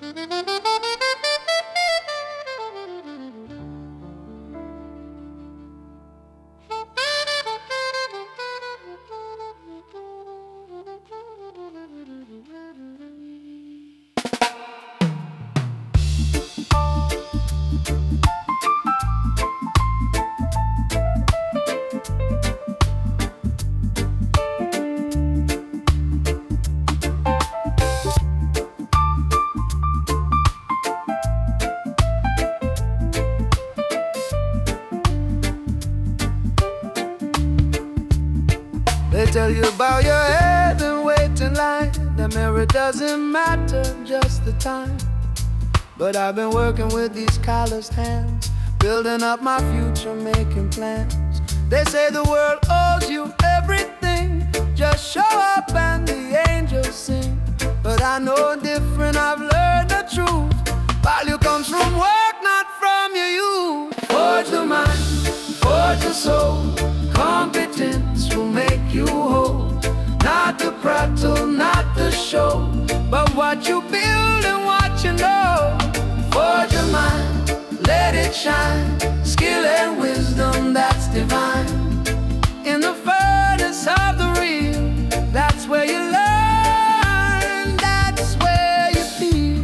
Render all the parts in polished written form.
They tell you about your head and wait in line. The mirror doesn't matter, just the time. But I've been working with these calloused hands, building up my future, making plans. They say the world owes you everything. Just show up and the angels sing. But I know different, I've learned the truth. Value comes from work, not from your youth. Forge the mind, forge the soul. Competence will make you whole. Not the prattle, not the show, but what you build and what you know. Forge your mind, let it shine. Skill and wisdom, that's divine. In the furnace of the real, that's where you learn, that's where you feel.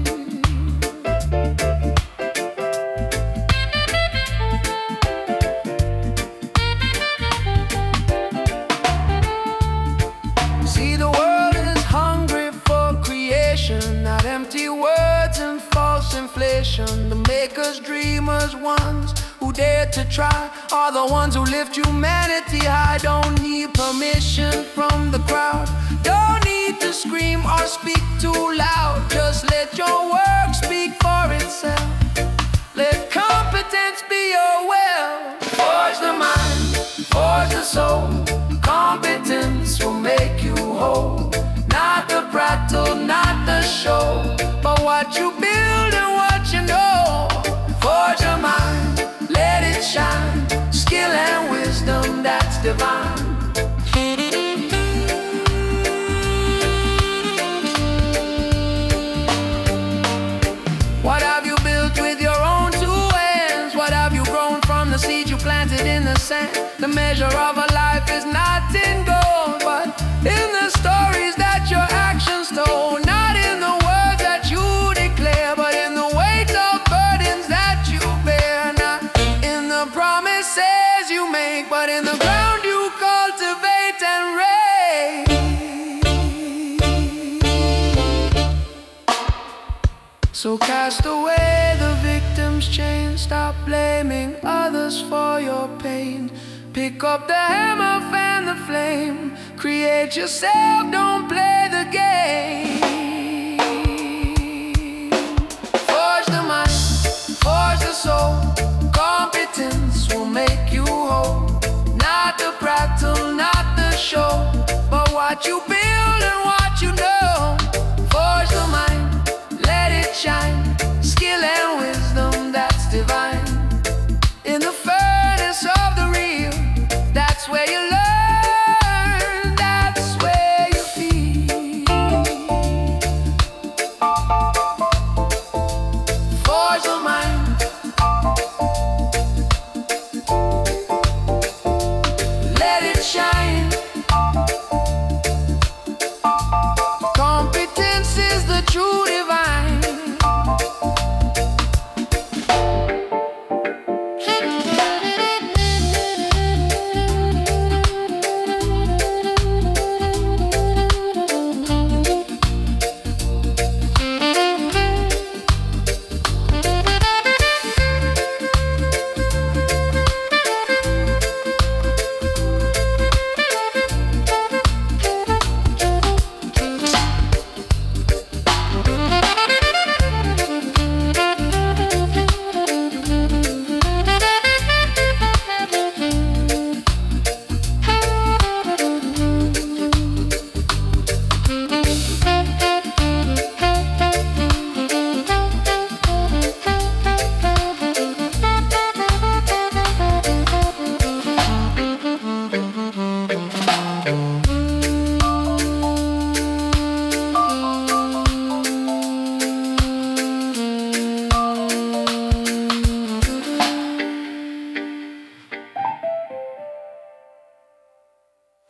See, the world is hungry for creation, not empty words and false inflation. The makers, dreamers, ones who dare to try are the ones who lift humanity high. Don't need permission from the crowd, don't need to scream or speak too loud. Just let your work speak for itself. Let competence be your will. Forge the mind, forge the soul. Competence will make you whole. Not the prattle, not the show, but what you build and what you know. Forge your mind, let it shine. Skill and wisdom, that's divine. What have you built with your own two hands? What have you grown from the seed you planted in the sand? The measure of a life is not in gold, but in the stories that your actions told. Not in the words that you declare, but in the weight of burdens that you bear. Not in the promises you make, but in the ground you cultivate and raise. So cast away the victim's chain. Stop blaming others for your pain. Pick up the hammer, fan the flame. Create yourself, don't play the game.